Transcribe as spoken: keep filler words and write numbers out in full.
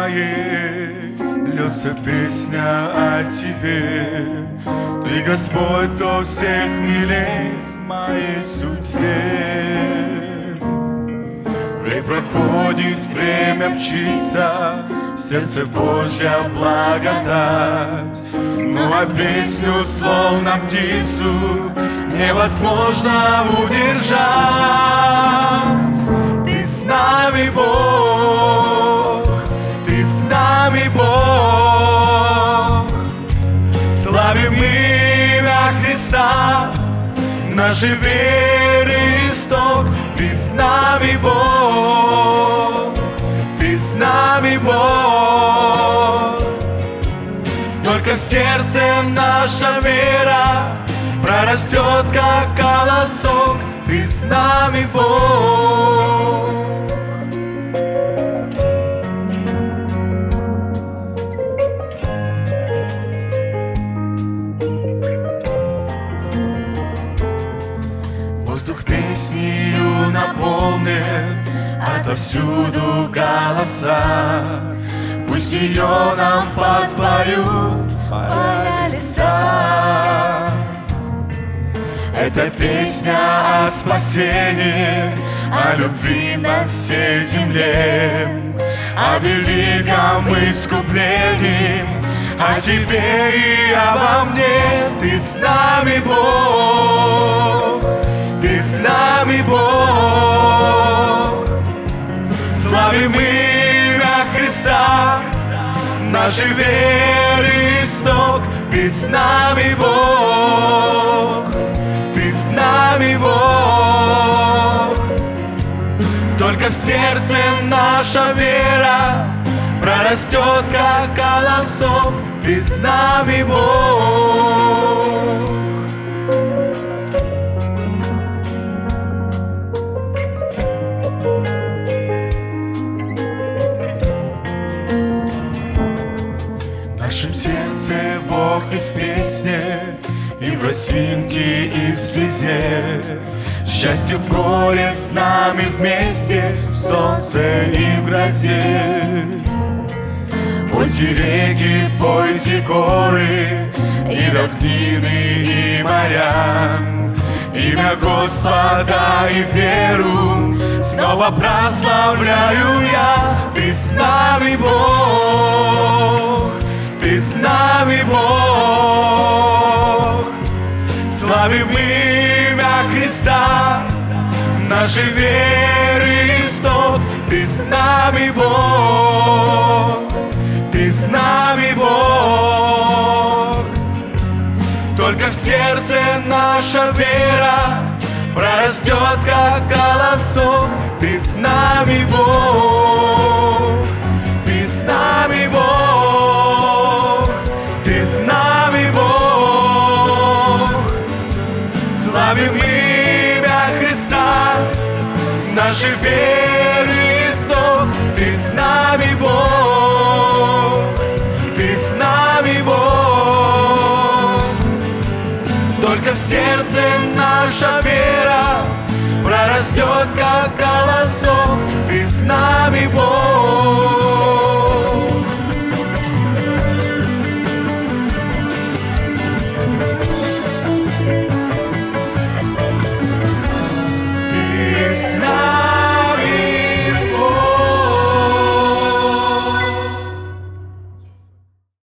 моей льется песня о Тебе. Ты, Господь, до всех милей моей судьбе. Время проходит, время мчится, в сердце Божья благодать. Ну а песню, словно птицу, невозможно удержать. Ты с нами, Бог, Ты с нами, Бог. Славим имя Христа, нашей веры исток. Ты с нами, Бог, Ты с нами, Бог. Только в сердце наша вера прорастет, как колосок. Ты с нами, Бог. Воздух песнью наполнен, отовсюду голоса. Пусть ее нам подпоют поля, леса. Это песня о спасении, о любви на всей земле, о великом искуплении, о Тебе и обо мне. Ты с нами, Бог, Ты с нами, Бог. Славим имя Христа, нашей веры исток. Ты с нами, Бог, Ты с нами, Бог. Только в сердце наша вера прорастет, как колосок. Ты с нами, Бог. В нашем сердце Бог и в песне, и в росинке, и в слезе. Счастье в горе с нами вместе, в солнце и в грозе. Пойте реки, пойте горы, и равнины, и моря. Имя Господа и веру снова прославляю я. Ты с нами, Бог, Ты с нами, Бог. Славим имя Христа, нашей веры исток. Ты с нами, Бог, Ты с нами, Бог. Только в сердце наша вера прорастет, как колосок. Ты с нами, Бог, Ты с нами, Бог, Ты с нами, Бог. Славим имя Христа, нашей веры